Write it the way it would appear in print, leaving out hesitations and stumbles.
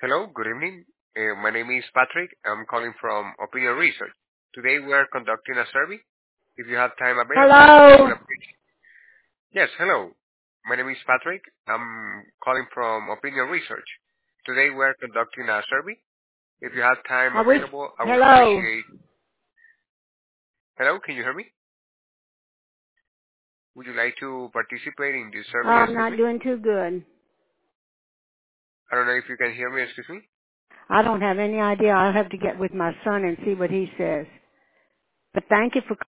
Hello, good evening. My name is Patrick. I'm calling from Opinion Research. Today we are conducting a survey. If you have time available, I would Hello. appreciate. Yes, hello. My name is Patrick. I'm calling from Opinion Research. Today we are conducting a survey. If you have time I wish. available, I would Hello. appreciate. Hello, can you hear me? Would you like to participate in this survey? I'm Excuse not me. doing too good. I don't know if you can hear me. Excuse me. I don't have any idea. I'll have to get with my son and see what he says. But thank you for